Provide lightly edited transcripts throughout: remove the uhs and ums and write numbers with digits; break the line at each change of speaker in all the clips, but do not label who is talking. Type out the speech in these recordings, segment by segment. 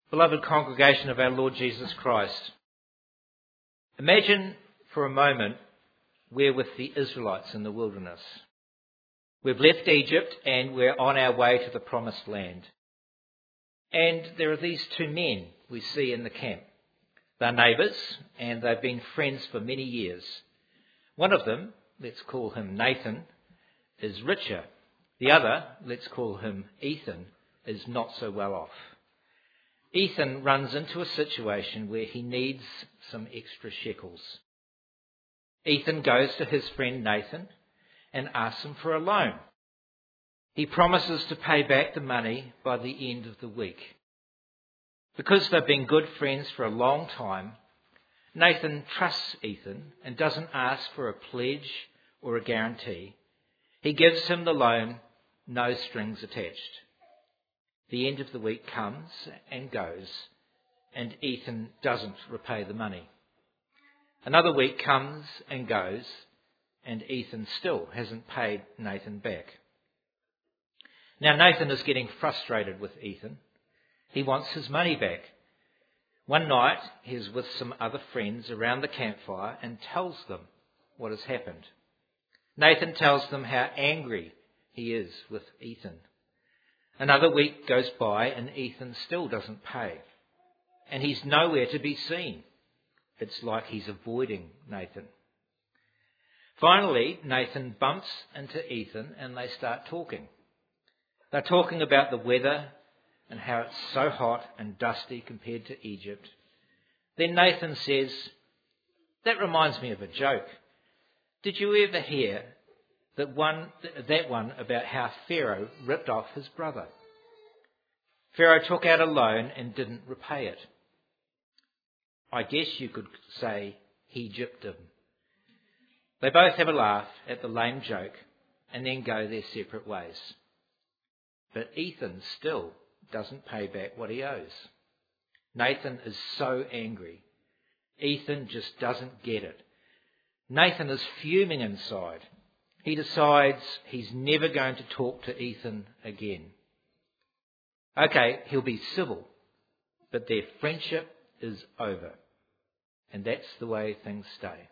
Beloved congregation of our Lord Jesus Christ, imagine for a moment we're with the Israelites in the wilderness. We've left Egypt and we're on our way to the promised land. And there are these two men we see in the camp. They're neighbours and they've been friends for many years. One of them, let's call him Nathan, is richer. The other, let's call him Ethan, is not so well off. Ethan runs into a situation where he needs some extra shekels. Ethan goes to his friend Nathan and asks him for a loan. He promises to pay back the money by the end of the week. Because they've been good friends for a long time, Nathan trusts Ethan and doesn't ask for a pledge or a guarantee. He gives him the loan, no strings attached. The end of the week comes and goes, and Ethan doesn't repay the money. Another week comes and goes, and Ethan still hasn't paid Nathan back. Now Nathan is getting frustrated with Ethan. He wants his money back. One night he's with some other friends around the campfire and tells them what has happened. Nathan tells them how angry he is with Ethan. Another week goes by and Ethan still doesn't pay. And he's nowhere to be seen. It's like he's avoiding Nathan. Finally, Nathan bumps into Ethan and they start talking. They're talking about the weather and how it's so hot and dusty compared to Egypt. Then Nathan says, "That reminds me of a joke. Did you ever hear that one about how Pharaoh ripped off his brother? Pharaoh took out a loan and didn't repay it. I guess you could say he gypped him." They both have a laugh at the lame joke and then go their separate ways. But Ethan still doesn't pay back what he owes. Nathan is so angry. Ethan just doesn't get it. Nathan is fuming inside. He decides he's never going to talk to Ethan again. Okay, he'll be civil, but their friendship is over. And that's the way things stay.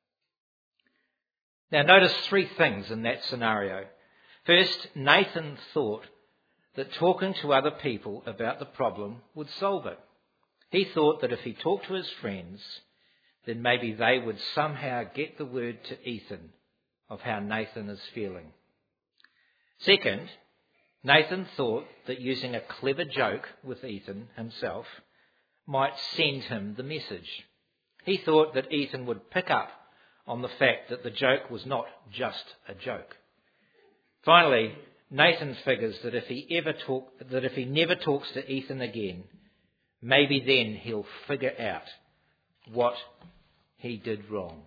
Now notice three things in that scenario. First, Nathan thought that talking to other people about the problem would solve it. He thought that if he talked to his friends, then maybe they would somehow get the word to Ethan of how Nathan is feeling. Second, Nathan thought that using a clever joke with Ethan himself might send him the message. He thought that Ethan would pick up on the fact that the joke was not just a joke. Finally, Nathan figures that if he never talks to Ethan again, maybe then he'll figure out what he did wrong.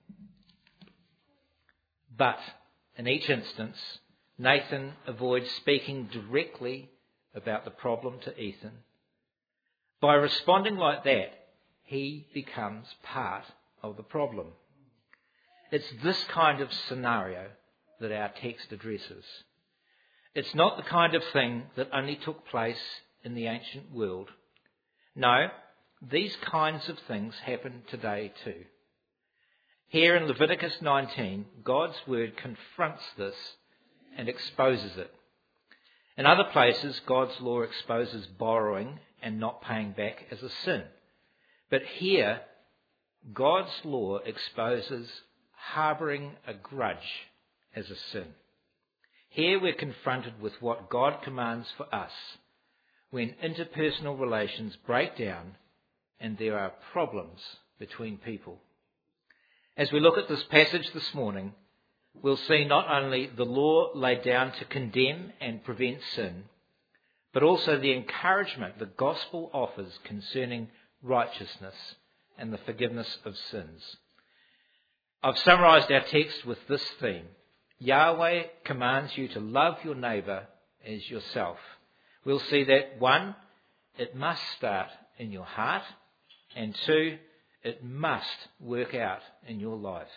But in each instance, Nathan avoids speaking directly about the problem to Ethan. By responding like that, he becomes part of the problem. It's this kind of scenario that our text addresses. It's not the kind of thing that only took place in the ancient world. No, these kinds of things happen today too. Here in Leviticus 19, God's word confronts this and exposes it. In other places, God's law exposes borrowing and not paying back as a sin. But here, God's law exposes harbouring a grudge as a sin. Here we're confronted with what God commands for us when interpersonal relations break down and there are problems between people. As we look at this passage this morning, we'll see not only the law laid down to condemn and prevent sin, but also the encouragement the gospel offers concerning righteousness and the forgiveness of sins. I've summarised our text with this theme. Yahweh commands you to love your neighbour as yourself. We'll see that 1, it must start in your heart, and 2, it must work out in your life.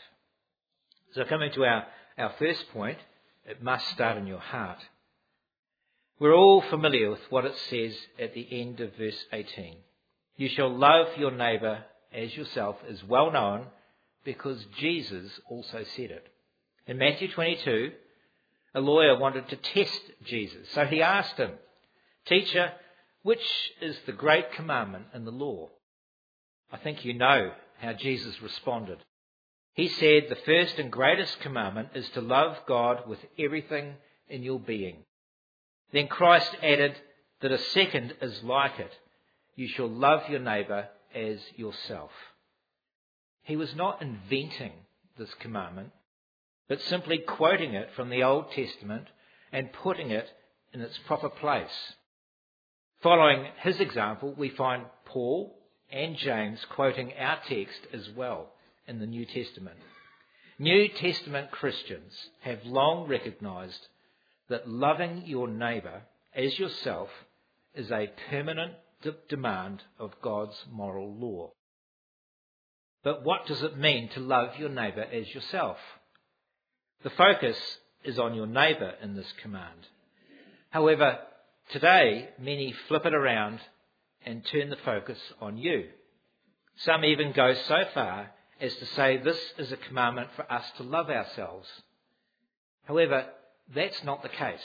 So coming to our first point, it must start in your heart. We're all familiar with what it says at the end of verse 18. You shall love your neighbour as yourself is well known because Jesus also said it. In Matthew 22, a lawyer wanted to test Jesus, so he asked him, Teacher, which is the great commandment in the law? I think you know how Jesus responded. He said the first and greatest commandment is to love God with everything in your being. Then Christ added that a second is like it. You shall love your neighbour as yourself. He was not inventing this commandment, but simply quoting it from the Old Testament and putting it in its proper place. Following his example, we find Paul and James quoting our text as well in the New Testament. New Testament Christians have long recognised that loving your neighbour as yourself is a permanent demand of God's moral law. But what does it mean to love your neighbour as yourself? The focus is on your neighbour in this command. However, today many flip it around and turn the focus on you. Some even go so far as to say this is a commandment for us to love ourselves. However, that's not the case.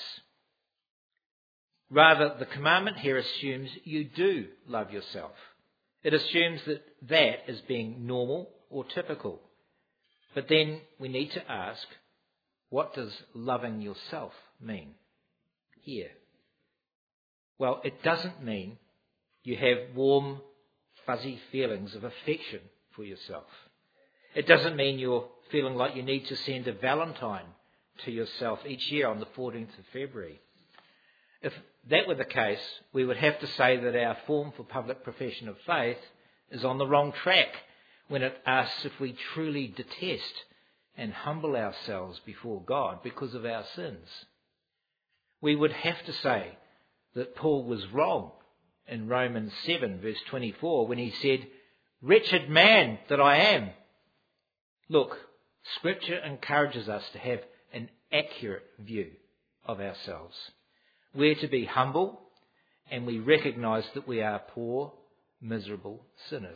Rather, the commandment here assumes you do love yourself. It assumes that is being normal or typical. But then we need to ask, what does loving yourself mean here? Well, it doesn't mean you have warm, fuzzy feelings of affection for yourself. It doesn't mean you're feeling like you need to send a Valentine to yourself each year on the 14th of February. If that were the case, we would have to say that our form for public profession of faith is on the wrong track when it asks if we truly detest and humble ourselves before God because of our sins. We would have to say that Paul was wrong in Romans 7 verse 24 when he said, "Wretched man that I am." Look, Scripture encourages us to have an accurate view of ourselves. We're to be humble, and we recognise that we are poor, miserable sinners.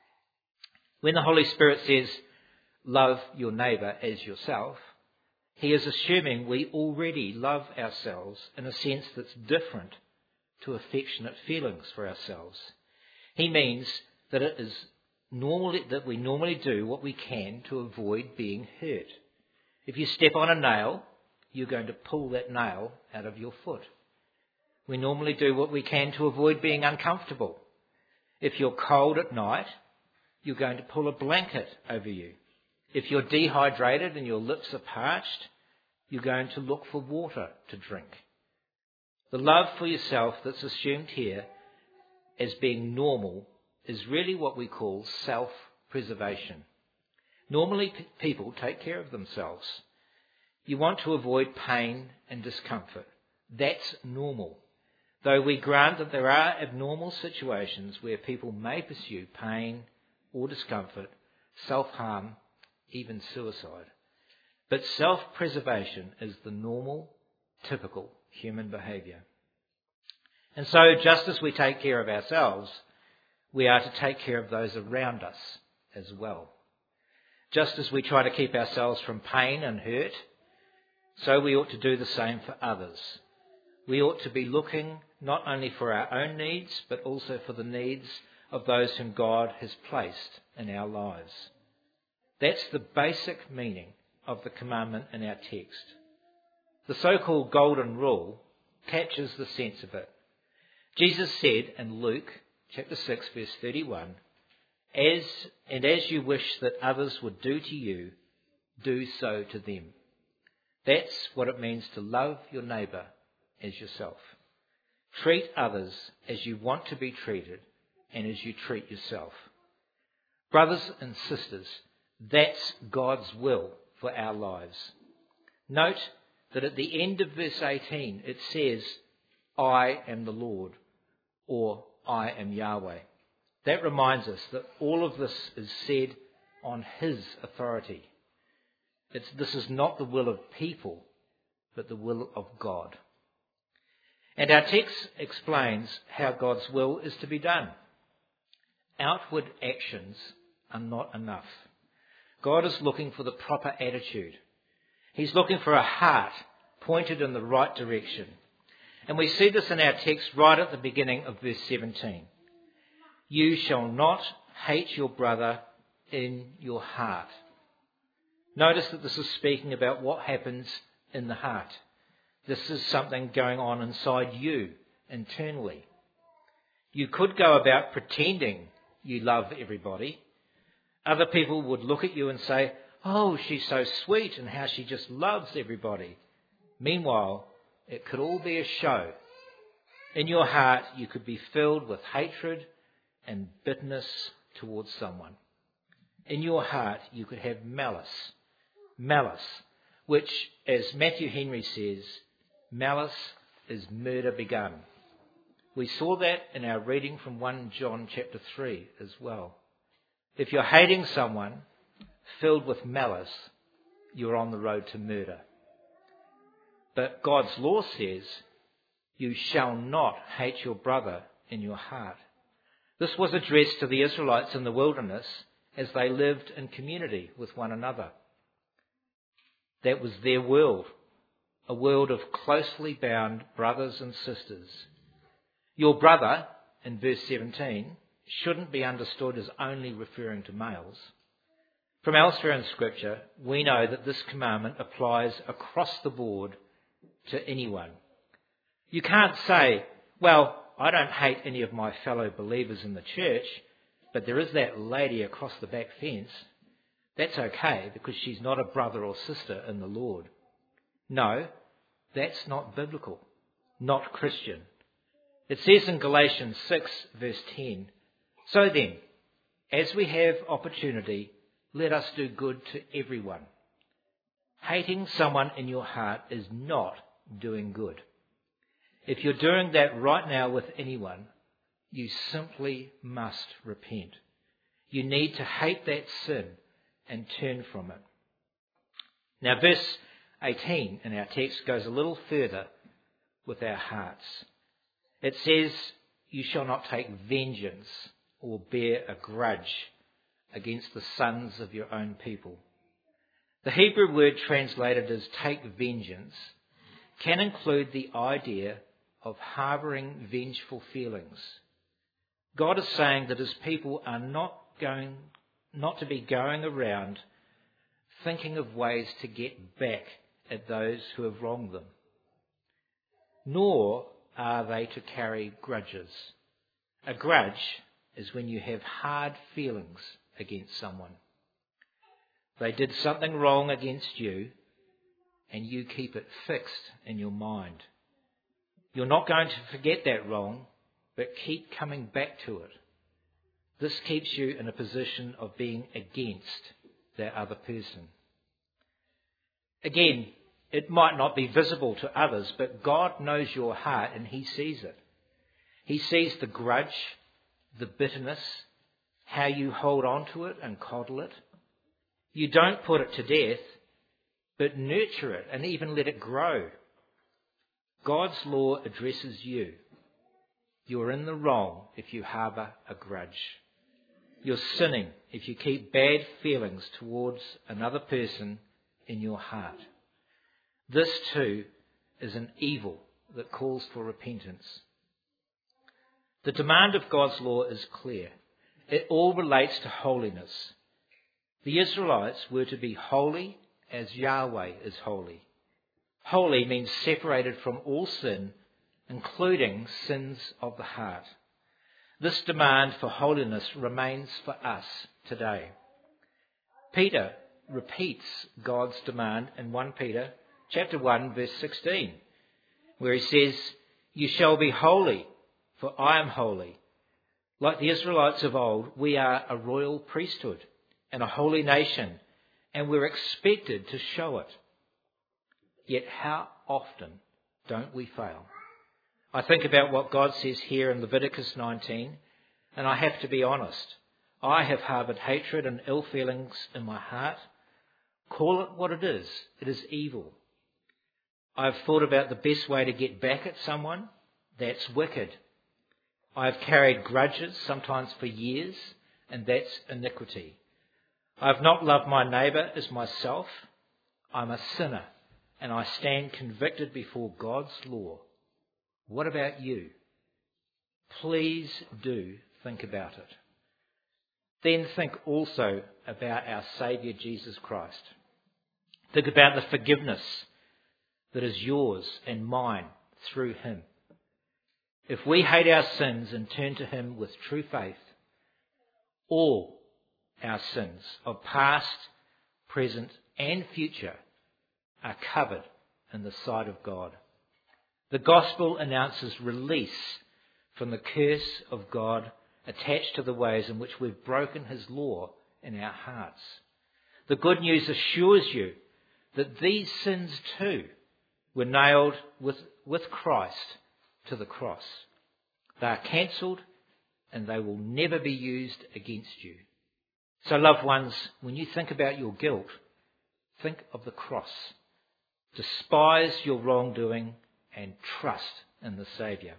When the Holy Spirit says, love your neighbour as yourself, he is assuming we already love ourselves in a sense that's different to affectionate feelings for ourselves. He means that it is that we normally do what we can to avoid being hurt. If you step on a nail, you're going to pull that nail out of your foot. We normally do what we can to avoid being uncomfortable. If you're cold at night, you're going to pull a blanket over you. If you're dehydrated and your lips are parched, you're going to look for water to drink. The love for yourself that's assumed here as being normal is really what we call self-preservation. Normally, people take care of themselves. You want to avoid pain and discomfort. That's normal. Though we grant that there are abnormal situations where people may pursue pain or discomfort, self-harm, even suicide. But self-preservation is the normal, typical human behaviour. And so, just as we take care of ourselves, we are to take care of those around us as well. Just as we try to keep ourselves from pain and hurt, so we ought to do the same for others. We ought to be looking not only for our own needs, but also for the needs of those whom God has placed in our lives. That's the basic meaning of the commandment in our text. The so-called golden rule captures the sense of it. Jesus said in Luke chapter 6 verse 31, as you wish that others would do to you, do so to them. That's what it means to love your neighbour as yourself. Treat others as you want to be treated and as you treat yourself. Brothers and sisters, that's God's will for our lives. Note that at the end of verse 18 it says, I am the Lord, or I am Yahweh. That reminds us that all of this is said on His authority. This is not the will of people, but the will of God. And our text explains how God's will is to be done. Outward actions are not enough. God is looking for the proper attitude. He's looking for a heart pointed in the right direction. And we see this in our text right at the beginning of verse 17. You shall not hate your brother in your heart. Notice that this is speaking about what happens in the heart. This is something going on inside you internally. You could go about pretending you love everybody. Other people would look at you and say, oh, she's so sweet and how she just loves everybody. Meanwhile, it could all be a show. In your heart, you could be filled with hatred and bitterness towards someone. In your heart, you could have malice. Malice, which, as Matthew Henry says, malice is murder begun. We saw that in our reading from 1 John chapter 3 as well. If you're hating someone filled with malice, you're on the road to murder. But God's law says, you shall not hate your brother in your heart. This was addressed to the Israelites in the wilderness as they lived in community with one another. That was their world, a world of closely bound brothers and sisters. Your brother, in verse 17, shouldn't be understood as only referring to males. From elsewhere in Scripture, we know that this commandment applies across the board to anyone. You can't say, well, I don't hate any of my fellow believers in the church, but there is that lady across the back fence. That's okay because she's not a brother or sister in the Lord. No, that's not biblical, not Christian. It says in Galatians 6 verse 10, so then, as we have opportunity, let us do good to everyone. Hating someone in your heart is not doing good. If you're doing that right now with anyone, you simply must repent. You need to hate that sin and turn from it. Now, verse 18 in our text goes a little further with our hearts. It says, you shall not take vengeance or bear a grudge against the sons of your own people. The Hebrew word translated as take vengeance can include the idea of harbouring vengeful feelings. God is saying that his people are not to be going around thinking of ways to get back at those who have wronged them. Nor are they to carry grudges. A grudge is when you have hard feelings against someone. They did something wrong against you and you keep it fixed in your mind. You're not going to forget that wrong, but keep coming back to it. This keeps you in a position of being against that other person. Again, it might not be visible to others, but God knows your heart and he sees it. He sees the grudge, the bitterness, how you hold on to it and coddle it. You don't put it to death, but nurture it and even let it grow. God's law addresses you. You're in the wrong if you harbour a grudge. You're sinning if you keep bad feelings towards another person in your heart. This too is an evil that calls for repentance. The demand of God's law is clear. It all relates to holiness. The Israelites were to be holy as Yahweh is holy. Holy means separated from all sin, including sins of the heart. This demand for holiness remains for us today. Peter repeats God's demand in 1 Peter chapter 1 verse 16, where he says, you shall be holy, for I am holy. Like the Israelites of old, we are a royal priesthood and a holy nation, and we're expected to show it. Yet how often don't we fail? I think about what God says here in Leviticus 19, and I have to be honest. I have harboured hatred and ill feelings in my heart. Call it what it is evil. I've thought about the best way to get back at someone, That's wicked. I have carried grudges, sometimes for years, and that's iniquity. I have not loved my neighbour as myself. I'm a sinner, and I stand convicted before God's law. What about you? Please do think about it. Then think also about our Saviour Jesus Christ. Think about the forgiveness that is yours and mine through him. If we hate our sins and turn to him with true faith, all our sins of past, present and future are covered in the sight of God. The gospel announces release from the curse of God attached to the ways in which we've broken his law in our hearts. The good news assures you that these sins too were nailed with Christ to the cross. They are cancelled and they will never be used against you. So, loved ones, when you think about your guilt, think of the cross. Despise your wrongdoing and trust in the Saviour.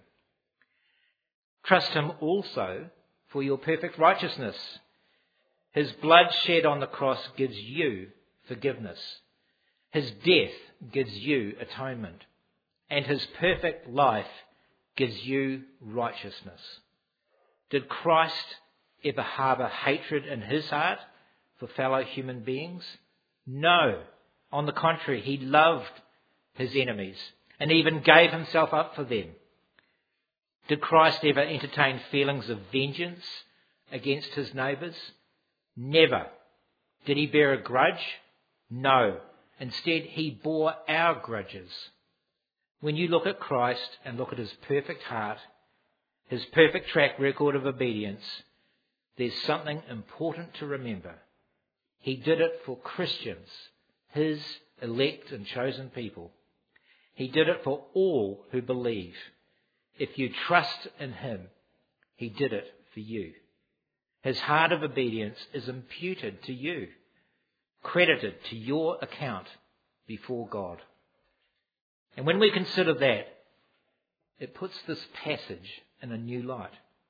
Trust him also for your perfect righteousness. His blood shed on the cross gives you forgiveness. His death gives you atonement. And his perfect life gives you righteousness. Did Christ ever harbour hatred in his heart for fellow human beings? No. On the contrary, he loved his enemies and even gave himself up for them. Did Christ ever entertain feelings of vengeance against his neighbours? Never. Did he bear a grudge? No. Instead, he bore our grudges. When you look at Christ and look at his perfect heart, his perfect track record of obedience, there's something important to remember. He did it for Christians, his elect and chosen people. He did it for all who believe. If you trust in him, he did it for you. His heart of obedience is imputed to you, credited to your account before God. And when we consider that, it puts this passage in a new light.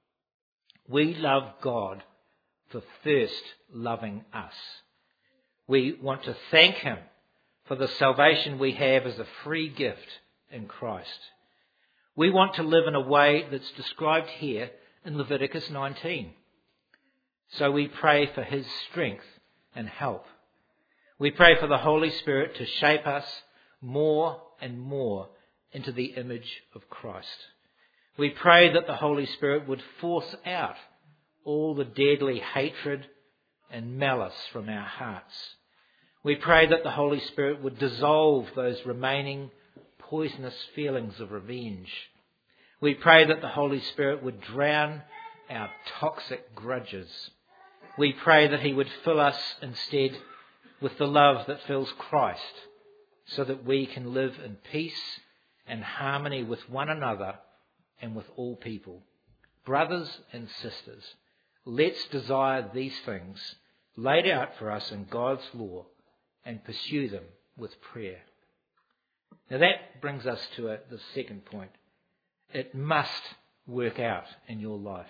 We love God for first loving us. We want to thank him for the salvation we have as a free gift in Christ. We want to live in a way that's described here in Leviticus 19. So we pray for his strength and help. We pray for the Holy Spirit to shape us more and more into the image of Christ. We pray that the Holy Spirit would force out all the deadly hatred and malice from our hearts. We pray that the Holy Spirit would dissolve those remaining poisonous feelings of revenge. We pray that the Holy Spirit would drown our toxic grudges. We pray that he would fill us instead with the love that fills Christ, so that we can live in peace and harmony with one another and with all people. Brothers and sisters, let's desire these things laid out for us in God's law and pursue them with prayer. Now that brings us to the second point. It must work out in your life.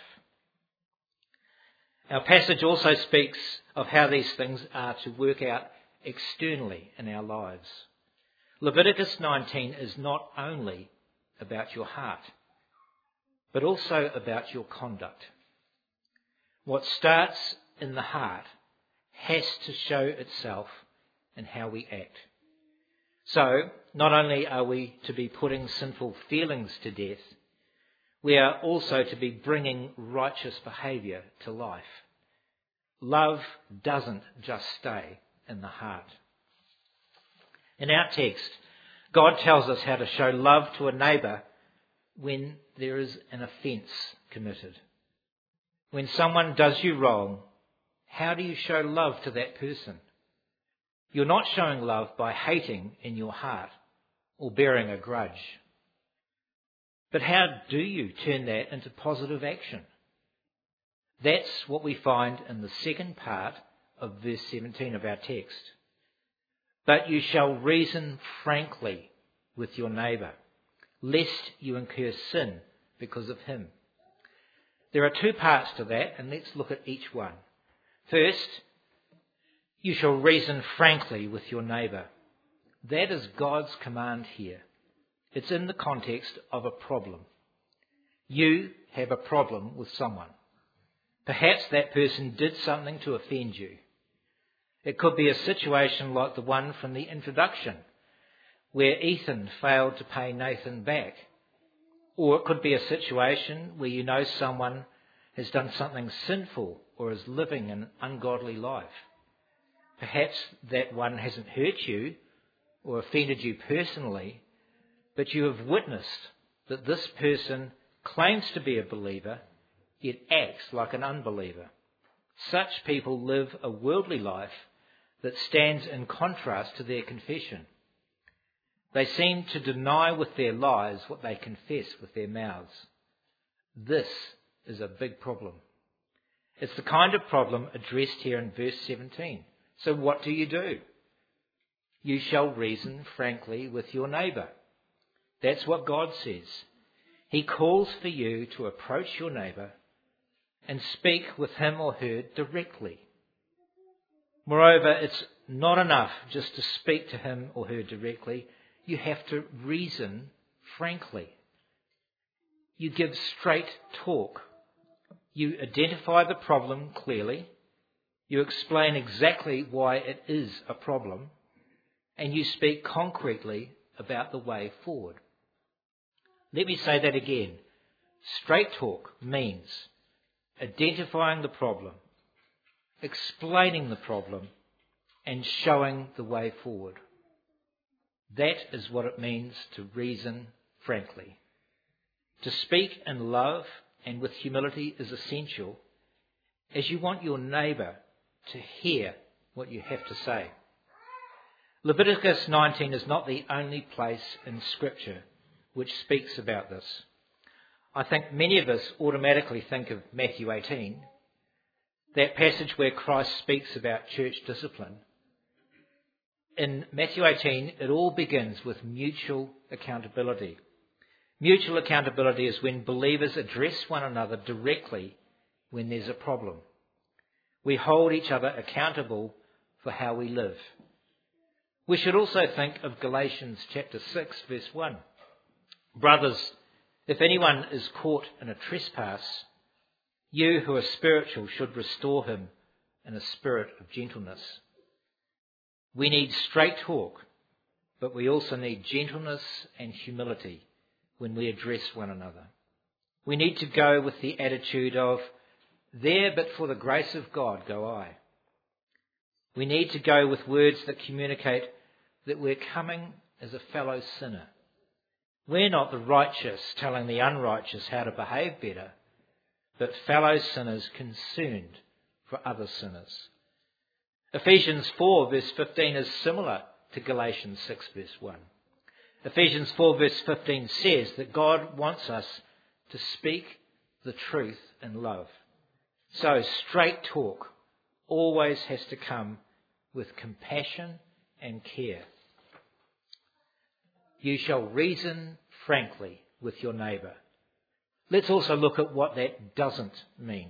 Our passage also speaks of how these things are to work out externally in our lives. Leviticus 19 is not only about your heart, but also about your conduct. What starts in the heart has to show itself in how we act. So, not only are we to be putting sinful feelings to death, we are also to be bringing righteous behaviour to life. Love doesn't just stay in the heart. In our text, God tells us how to show love to a neighbour when there is an offence committed. When someone does you wrong, how do you show love to that person? You're not showing love by hating in your heart or bearing a grudge. But how do you turn that into positive action? That's what we find in the second part of verse 17 of our text. But you shall reason frankly with your neighbour. lest you incur sin because of him. There are two parts to that, and let's look at each one. First, you shall reason frankly with your neighbour. That is God's command here. It's in the context of a problem. You have a problem with someone. Perhaps that person did something to offend you. It could be a situation like the one from the introduction, where Ethan failed to pay Nathan back. Or it could be a situation where you know someone has done something sinful or is living an ungodly life. Perhaps that one hasn't hurt you or offended you personally, but you have witnessed that this person claims to be a believer, yet acts like an unbeliever. Such people live a worldly life that stands in contrast to their confession. They seem to deny with their lives what they confess with their mouths. This is a big problem. It's the kind of problem addressed here in verse 17. So what do? You shall reason frankly with your neighbour. That's what God says. He calls for you to approach your neighbour and speak with him or her directly. Moreover, it's not enough just to speak to him or her directly. You have to reason frankly. You give straight talk. You identify the problem clearly. You explain exactly why it is a problem. And you speak concretely about the way forward. Let me say that again. Straight talk means identifying the problem, explaining the problem, and showing the way forward. That is what it means to reason frankly. To speak in love and with humility is essential, as you want your neighbour to hear what you have to say. Leviticus 19 is not the only place in Scripture which speaks about this. I think many of us automatically think of Matthew 18, that passage where Christ speaks about church discipline. In Matthew 18, it all begins with mutual accountability. Mutual accountability is when believers address one another directly when there's a problem. We hold each other accountable for how we live. We should also think of Galatians chapter 6, verse 1. Brothers, if anyone is caught in a trespass, you who are spiritual should restore him in a spirit of gentleness. We need straight talk, but we also need gentleness and humility when we address one another. We need to go with the attitude of, there but for the grace of God go I. We need to go with words that communicate that we're coming as a fellow sinner. We're not the righteous telling the unrighteous how to behave better, but fellow sinners concerned for other sinners. Ephesians 4 verse 15 is similar to Galatians 6 verse 1. Ephesians 4 verse 15 says that God wants us to speak the truth in love. So straight talk always has to come with compassion and care. You shall reason frankly with your neighbour. Let's also look at what that doesn't mean.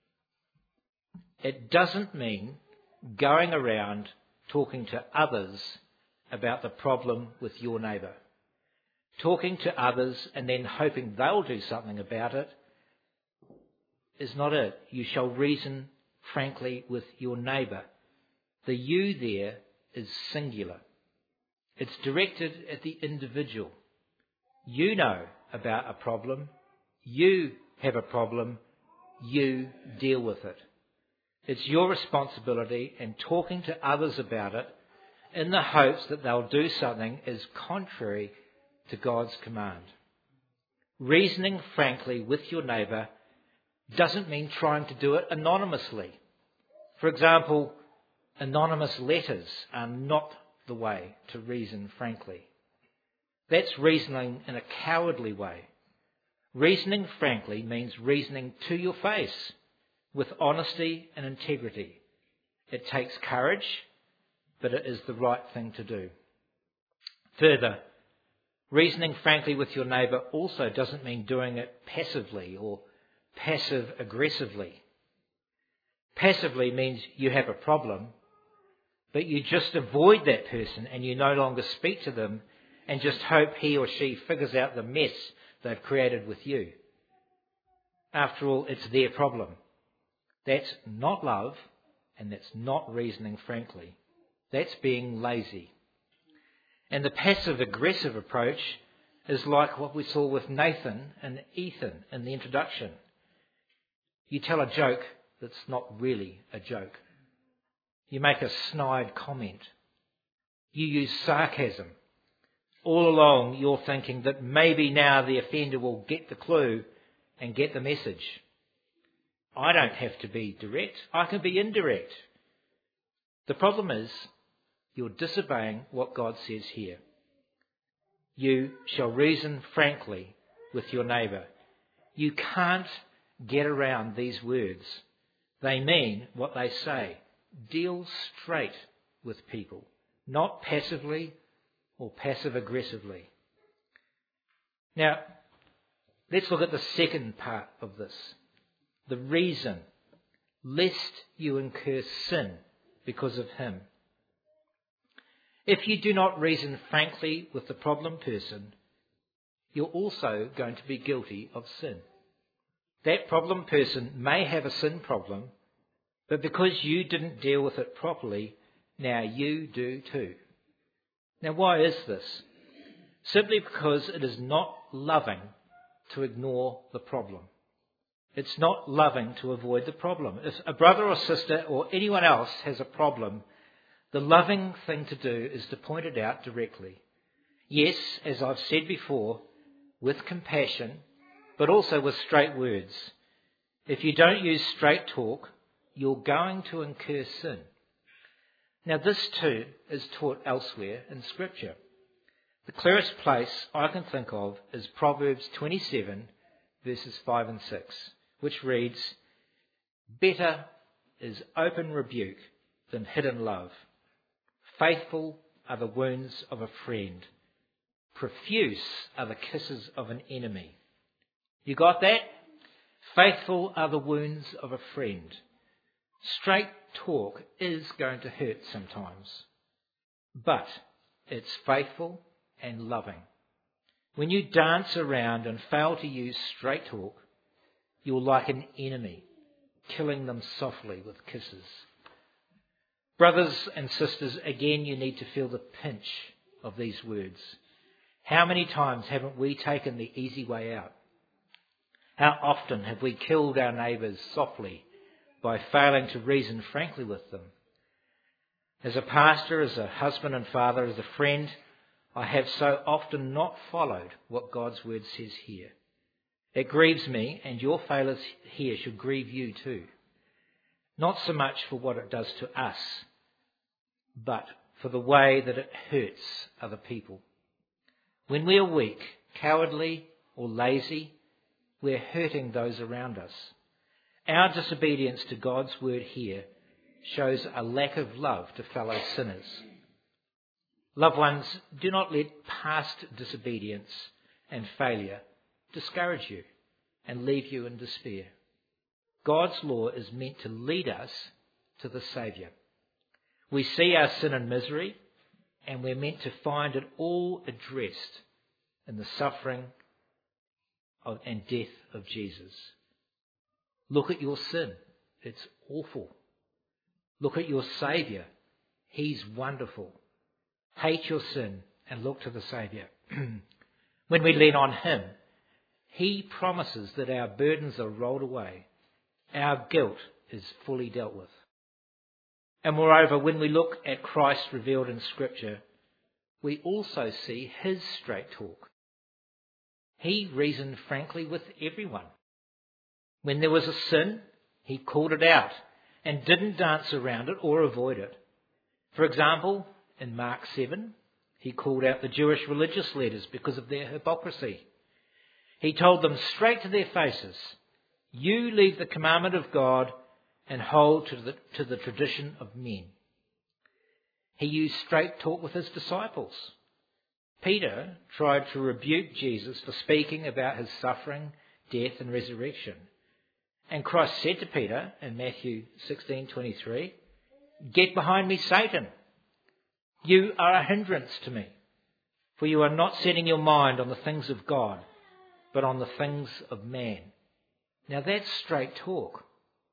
It doesn't mean going around talking to others about the problem with your neighbour. Talking to others and then hoping they'll do something about it is not it. You shall reason frankly with your neighbour. The you there is singular. It's directed at the individual. You know about a problem. You have a problem. You deal with it. It's your responsibility, and talking to others about it in the hopes that they'll do something is contrary to God's command. Reasoning frankly with your neighbour doesn't mean trying to do it anonymously. For example, anonymous letters are not the way to reason frankly. That's reasoning in a cowardly way. Reasoning frankly means reasoning to your face with honesty and integrity. It takes courage, but it is the right thing to do. Further, Reasoning frankly with your neighbour also doesn't mean doing it passively or passive-aggressively. Passively means you have a problem, but you just avoid that person and you no longer speak to them and just hope he or she figures out the mess they've created with you. After all, it's their problem. That's not love, and that's not reasoning frankly. That's being lazy. And the passive-aggressive approach is like what we saw with Nathan and Ethan in the introduction. You tell a joke that's not really a joke. You make a snide comment. You use sarcasm. All along you're thinking that maybe now the offender will get the clue and get the message. I don't have to be direct. I can be indirect. The problem is you're disobeying what God says here. You shall reason frankly with your neighbour. You can't get around these words. They mean what they say. Deal straight with people, not passively or passive-aggressively. Now, let's look at the second part of this. The reason, lest you incur sin because of him. If you do not reason frankly with the problem person, you're also going to be guilty of sin. That problem person may have a sin problem, but because you didn't deal with it properly, now you do too. Now, why is this? Simply because it is not loving to ignore the problem. It's not loving to avoid the problem. If a brother or sister or anyone else has a problem, the loving thing to do is to point it out directly. Yes, as I've said before, with compassion, but also with straight words. If you don't use straight talk, you're going to incur sin. Now this too is taught elsewhere in Scripture. The clearest place I can think of is Proverbs 27 verses 5 and 6, which reads, "Better is open rebuke than hidden love. Faithful are the wounds of a friend. Profuse are the kisses of an enemy." You got that? Faithful are the wounds of a friend. Straight talk is going to hurt sometimes, but it's faithful and loving. When you dance around and fail to use straight talk, you're like an enemy, killing them softly with kisses. Brothers and sisters, again, you need to feel the pinch of these words. How many times haven't we taken the easy way out? How often have we killed our neighbours softly by failing to reason frankly with them? As a pastor, as a husband and father, as a friend, I have so often not followed what God's word says here. It grieves me, and your failures here should grieve you too. Not so much for what it does to us, but for the way that it hurts other people. When we are weak, cowardly, or lazy, we're hurting those around us. Our disobedience to God's word here shows a lack of love to fellow sinners. Loved ones, do not let past disobedience and failure discourage you and leave you in despair. God's law is meant to lead us to the Saviour. We see our sin and misery, and we're meant to find it all addressed in the suffering and death of Jesus. Look at your sin. It's awful. Look at your Saviour. He's wonderful. Hate your sin and look to the Saviour. When we lean on Him, He promises that our burdens are rolled away. Our guilt is fully dealt with. And moreover, when we look at Christ revealed in Scripture, we also see His straight talk. He reasoned frankly with everyone. When there was a sin, He called it out and didn't dance around it or avoid it. For example, in Mark 7, He called out the Jewish religious leaders because of their hypocrisy. He told them straight to their faces, "You leave the commandment of God and hold to the tradition of men." He used straight talk with His disciples. Peter tried to rebuke Jesus for speaking about his suffering, death and resurrection. And Christ said to Peter in Matthew 16:23, "Get behind me, Satan. You are a hindrance to me, for you are not setting your mind on the things of God, but on the things of man." Now that's straight talk.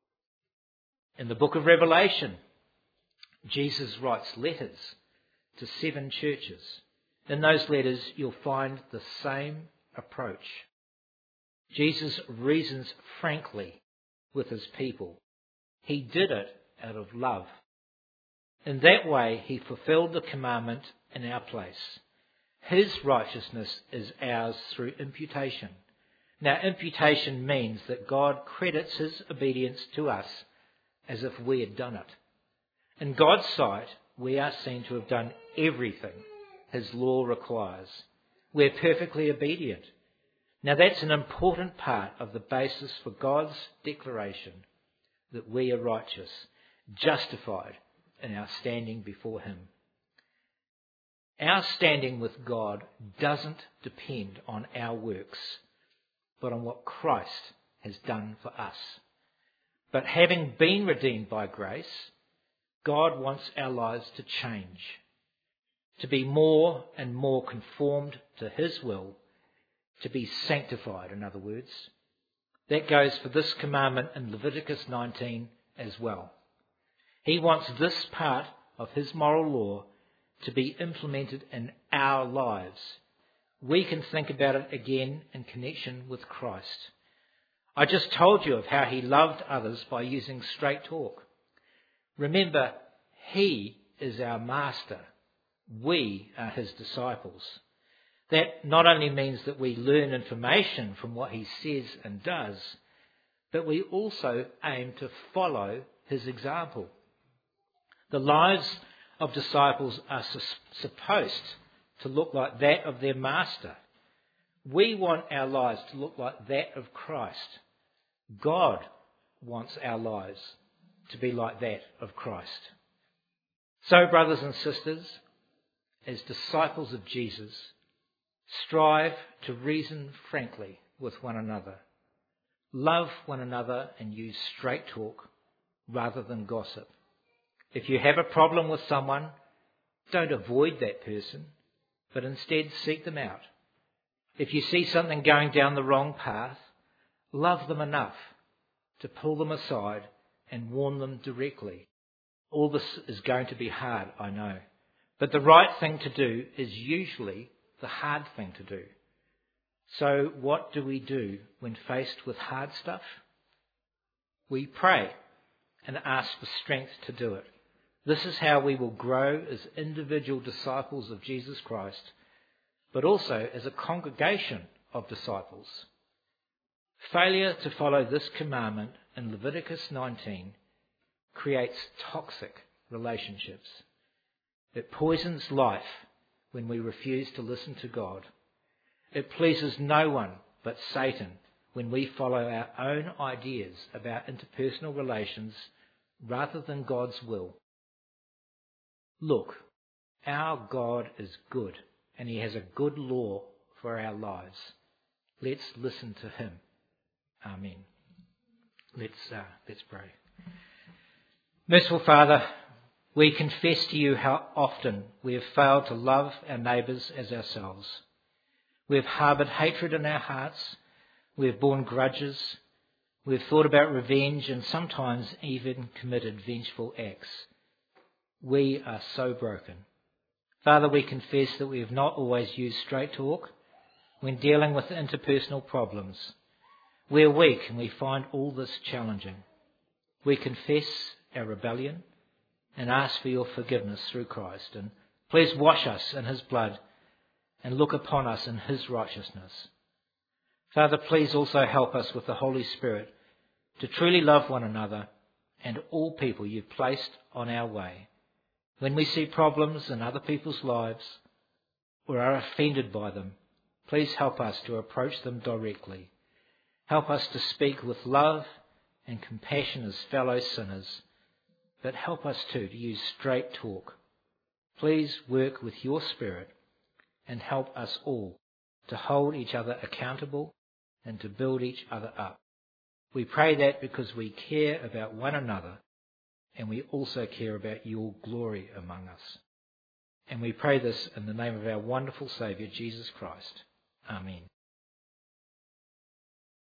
In the book of Revelation, Jesus writes letters to 7 churches. In those letters, you'll find the same approach. Jesus reasons frankly with his people. He did it out of love. In that way, he fulfilled the commandment in our place. His righteousness is ours through imputation. Now, imputation means that God credits his obedience to us as if we had done it. In God's sight, we are seen to have done everything his law requires. We're perfectly obedient. Now, that's an important part of the basis for God's declaration that we are righteous, justified in our standing before him. Our standing with God doesn't depend on our works, but on what Christ has done for us. But having been redeemed by grace, God wants our lives to change, to be more and more conformed to his will, to be sanctified, in other words. That goes for this commandment in Leviticus 19 as well. He wants this part of his moral law to be implemented in our lives. We can think about it again in connection with Christ. I just told you of how he loved others by using straight talk. Remember, he is our master. We are his disciples. That not only means that we learn information from what he says and does, but we also aim to follow his example. The lives of disciples are supposed to look like that of their master. We want our lives to look like that of Christ. God wants our lives to be like that of Christ. So, brothers and sisters, as disciples of Jesus, strive to reason frankly with one another. Love one another and use straight talk rather than gossip. If you have a problem with someone, don't avoid that person, but instead seek them out. If you see something going down the wrong path, love them enough to pull them aside and warn them directly. All this is going to be hard, I know. But the right thing to do is usually the hard thing to do. So what do we do when faced with hard stuff? We pray and ask for strength to do it. This is how we will grow as individual disciples of Jesus Christ, but also as a congregation of disciples. Failure to follow this commandment in Leviticus 19 creates toxic relationships. It poisons life when we refuse to listen to God. It pleases no one but Satan when we follow our own ideas about interpersonal relations rather than God's will. Look, our God is good, and he has a good law for our lives. Let's listen to him. Amen. Let's pray. Merciful Father, we confess to you how often we have failed to love our neighbours as ourselves. We have harboured hatred in our hearts. We have borne grudges. We have thought about revenge and sometimes even committed vengeful acts. We are so broken. Father, we confess that we have not always used straight talk when dealing with interpersonal problems. We are weak and we find all this challenging. We confess our rebellion and ask for your forgiveness through Christ. And please wash us in his blood and look upon us in his righteousness. Father, please also help us with the Holy Spirit to truly love one another and all people you've placed on our way. When we see problems in other people's lives or are offended by them, please help us to approach them directly. Help us to speak with love and compassion as fellow sinners, but help us too to use straight talk. Please work with your Spirit and help us all to hold each other accountable and to build each other up. We pray that because we care about one another and we also care about your glory among us. And we pray this in the name of our wonderful Saviour, Jesus Christ. Amen.